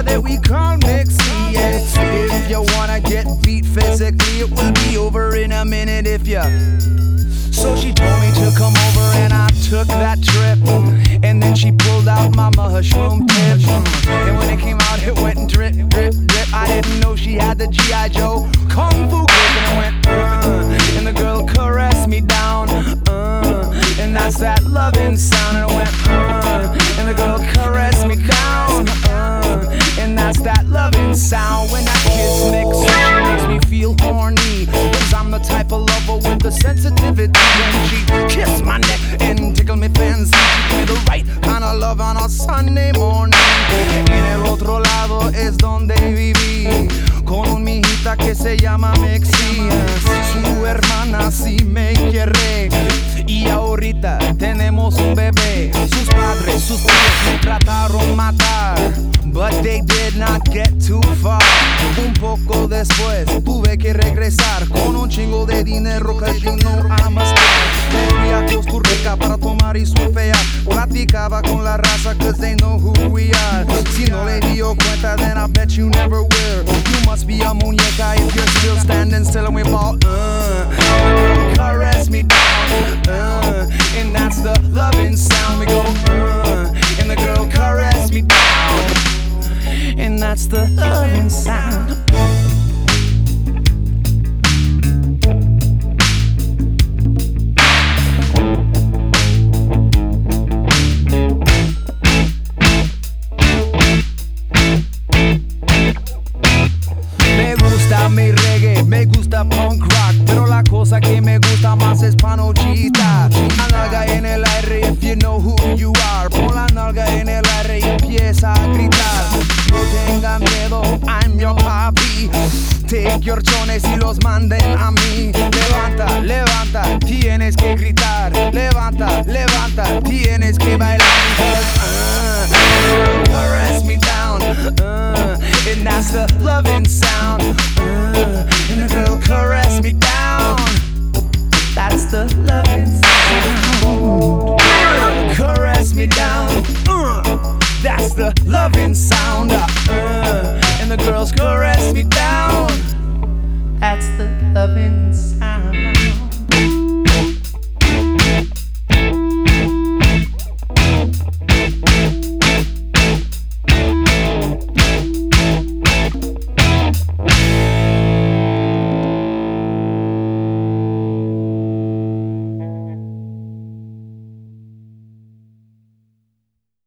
that we call Mixie. Yeah. If you wanna get beat physically, it will be over in a minute if you. So she told me to come over and I took that trip. And then she pulled out my mushroom tip. And when it came out, it went drip, drip, drip. I didn't know she had the G.I. Joe Kung Fu grip. And it went, and the girl caressed me down, and that's that loving sound. And it went, and the girl caressed me down, and that's that loving sound. When that kiss makes me feel horny, 'cause I'm the type of lover with the sensitivity. When she kissed my neck and tickled me fancy, she gave me the right kind of love on a Sunday morning. En el otro lado es donde viví, con un mijita que se llama Mexi. Su hermana sí me quiere, y ahorita tenemos un bebé. Sus padres me trataron matar, but they did not get too far. Un poco después tuve que regresar con un chingo de dinero, 'cause you know I'm a star. Me fui a Costa Rica para tomar y surfear. Platicaba con la raza 'cause they know who we are. Si no le dio cuenta, then I bet you never will. You must be a muñeca if you're still standing still. And we ball, caress me down, and that's the loving sound. We go, and the girl caress me down, and that's the loving sound. Me gusta mi reggae, me gusta punk rock, pero la cosa que me gusta más es panochita. La nalga en el aire, if you know who you are. Pon la nalga en el aire y empieza a gritar. No tenga miedo, I'm your papi. Take your chones y los manden a mí. Levanta, levanta, tienes que gritar. Levanta, levanta, tienes que bailar. Caress me down, and that's the loving sound. And the girl caress me down, that's the loving sound.